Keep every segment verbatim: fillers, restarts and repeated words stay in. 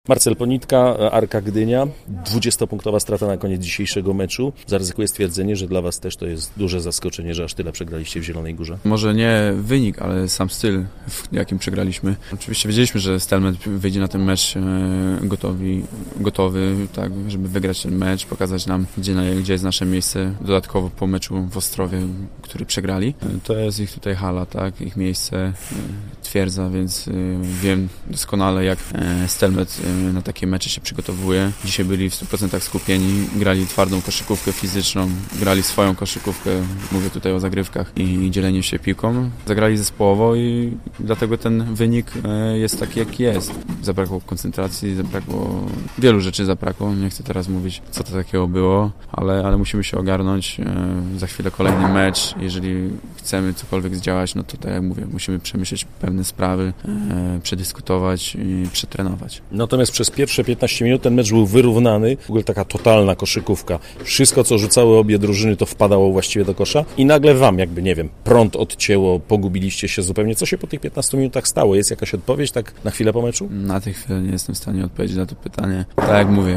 Marcel Ponitka, Arka Gdynia, dwudziestopunktowa strata na koniec dzisiejszego meczu. Zaryzykuję stwierdzenie, że dla Was też to jest duże zaskoczenie, że aż tyle przegraliście w Zielonej Górze. Może nie wynik, ale sam styl, w jakim przegraliśmy. Oczywiście wiedzieliśmy, że Stelmet wyjdzie na ten mecz gotowi, gotowy, tak, żeby wygrać ten mecz, pokazać nam, gdzie, gdzie jest nasze miejsce. Dodatkowo po meczu w Ostrowie, który przegrali. To jest ich tutaj hala, tak, ich miejsce, twierdza, więc wiem doskonale, jak Stelmet na takie mecze się przygotowuje. Dzisiaj byli w stu procentach skupieni, grali twardą koszykówkę fizyczną, grali swoją koszykówkę, mówię tutaj o zagrywkach i dzieleniu się piłką. Zagrali zespołowo i dlatego ten wynik jest taki, jaki jest. Zabrakło koncentracji, zabrakło wielu rzeczy zabrakło. Nie chcę teraz mówić, co to takiego było, ale, ale musimy się ogarnąć. Za chwilę kolejny mecz. Jeżeli chcemy cokolwiek zdziałać, no to tak jak mówię, musimy przemyśleć pewne sprawy, przedyskutować i przetrenować. Natomiast przez pierwsze piętnaście minut ten mecz był wyrównany, w ogóle taka totalna koszykówka. Wszystko, co rzucały obie drużyny, to wpadało właściwie do kosza i nagle wam, jakby, nie wiem, prąd odcięło, pogubiliście się zupełnie. Co się po tych piętnastu minutach stało? Jest jakaś odpowiedź tak na chwilę po meczu? Na tej chwili nie jestem w stanie odpowiedzieć na to pytanie. Tak jak mówię,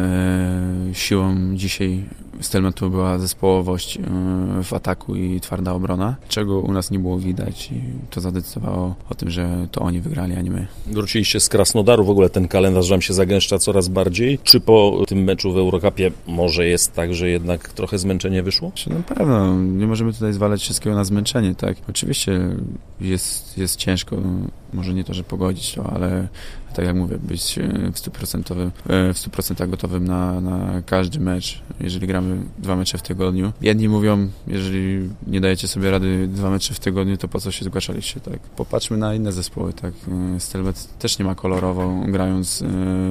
e, siłą dzisiaj Stelmetu była zespołowość w ataku i twarda obrona, czego u nas nie było widać i to zadecydowało o tym, że to oni wygrali, a nie my. Wróciliście z Krasnodaru, w ogóle ten kalendarz wam się zagęszcza coraz bardziej. Czy po tym meczu w Eurocupie może jest tak, że jednak trochę zmęczenie wyszło? Na pewno, nie możemy tutaj zwalać wszystkiego na zmęczenie, tak? Oczywiście jest, jest ciężko, może nie to, że pogodzić to, ale tak jak mówię, być w stu procentach w stu procentach gotowym na, na każdy mecz, jeżeli gramy dwa mecze w tygodniu. Jedni mówią, jeżeli nie dajecie sobie rady dwa mecze w tygodniu, to po co się zgłaszaliście, tak? Popatrzmy na inne zespoły, tak? Stelmet też nie ma kolorowo, grając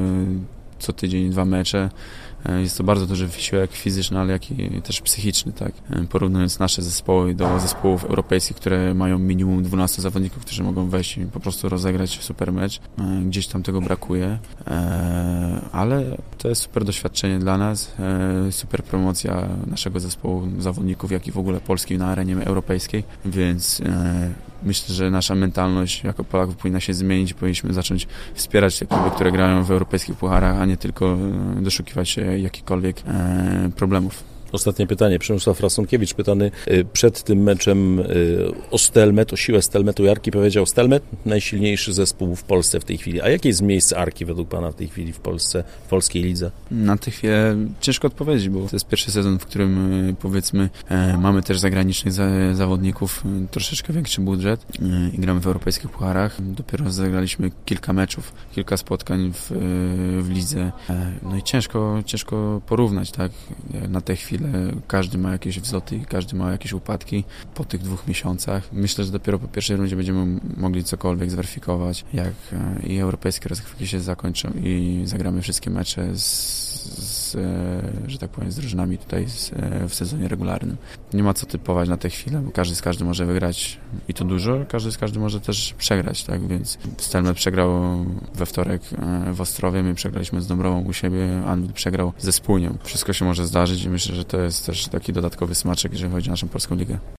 co tydzień dwa mecze. Jest to bardzo duży wysiłek fizyczny, ale jak i też psychiczny, tak? Porównując nasze zespoły do zespołów europejskich, które mają minimum dwunastu zawodników, którzy mogą wejść i po prostu rozegrać super mecz. Gdzieś tam tego brakuje, ale to jest super doświadczenie dla nas, super promocja naszego zespołu zawodników, jak i w ogóle Polski na arenie europejskiej, więc myślę, że nasza mentalność jako Polaków powinna się zmienić. Powinniśmy zacząć wspierać te kluby, które grają w europejskich pucharach, a nie tylko doszukiwać się jakichkolwiek e, problemów. Ostatnie pytanie. Przemysław Rasunkiewicz, pytany przed tym meczem o Stelmet, o siłę Stelmetu i Arki, powiedział: Stelmet najsilniejszy zespół w Polsce w tej chwili. A jakie jest miejsce Arki według Pana w tej chwili w Polsce, w polskiej lidze? Na tej chwili ciężko odpowiedzieć, bo to jest pierwszy sezon, w którym powiedzmy mamy też zagranicznych zawodników, troszeczkę większy budżet i gramy w europejskich pucharach. Dopiero zagraliśmy kilka meczów, kilka spotkań w, w lidze. No i ciężko, ciężko porównać, tak? Na tej chwili każdy ma jakieś wzloty, każdy ma jakieś upadki po tych dwóch miesiącach. Myślę, że dopiero po pierwszej rundzie będziemy mogli cokolwiek zweryfikować, jak i europejskie rozgrywki się zakończą i zagramy wszystkie mecze z, z, że tak powiem, z drużynami tutaj z, w sezonie regularnym. Nie ma co typować na tę chwilę, bo każdy z każdym może wygrać i to dużo, każdy z każdym może też przegrać, tak, więc Stelmet przegrał we wtorek w Ostrowie, my przegraliśmy z Dąbrową u siebie, Anwil przegrał ze Spójnią. Wszystko się może zdarzyć i myślę, że to jest też taki dodatkowy smaczek, jeżeli chodzi o naszą polską ligę.